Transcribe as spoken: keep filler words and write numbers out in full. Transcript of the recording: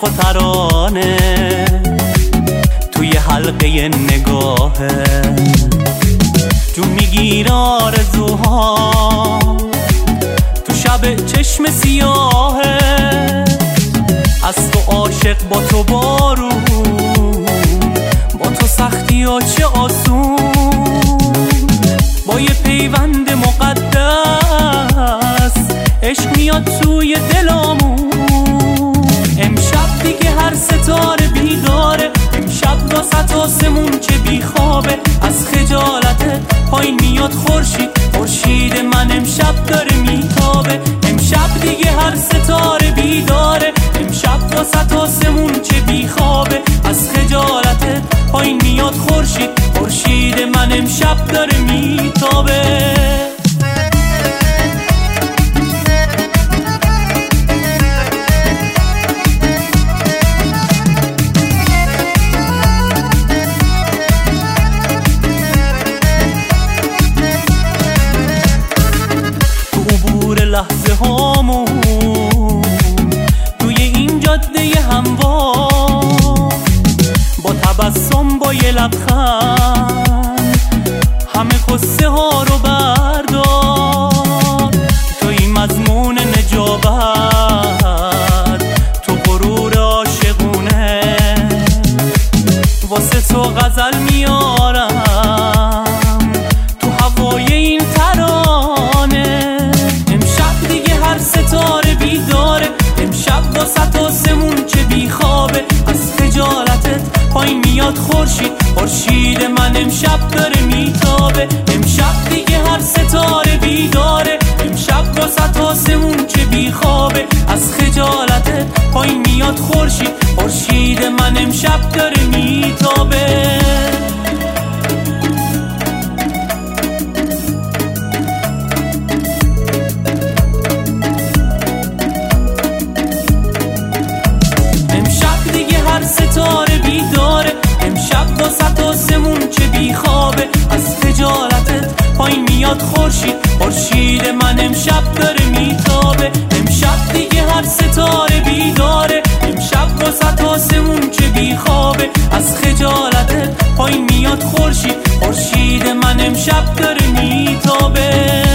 حرف و ترانه توی حلقه نگاهه، جون میگیر آرزوها تو شب چشم سیاهه. از تو عاشق با تو بارون، با تو سختی ها چه آسون، با یه پیوند مقدس عشق میاد توی دلامون. امشب دیگه هر ستاره بیداره، امشب واسه آسمون چه بیخوابه. از خجالت پایین میاد خورشید، خورشید من امشب داره میتابه. امشب دیگه هر ستاره بیداره، امشب واسه آسمون چه بیخوابه. از خجالت پایین میاد خورشید، خورشید من امشب داره میتابه. لحظه هامون توی این جاده هموار، با تبسم با یه لبخند همه قصه ها رو بردار. تو این مضمون نجابت، تو غرور عاشقونه، واسه تو غزل میارم تو هوای این ترانه. ستاره بیداره، امشب واسه آسمون چه بیخوابه. از خجالتت پایین میاد خورشید، خورشید من امشب داره میتابه. امشب دیگه هر ستاره بیداره، امشب واسه آسمون چه بیخوابه. از خجالتت پایین میاد خورشید، خورشید من امشب داره میتابه. ستاره بیداره، امشب واسه آسمون چه بیخوابه. از خجالتت پایین میاد خورشید، خورشید من امشب داره میتابه. امشب دیگه هر ستاره بیداره، امشب واسه آسمون چه بیخوابه. از خجالتت پایین میاد خورشید، خورشید من امشب داره میتابه.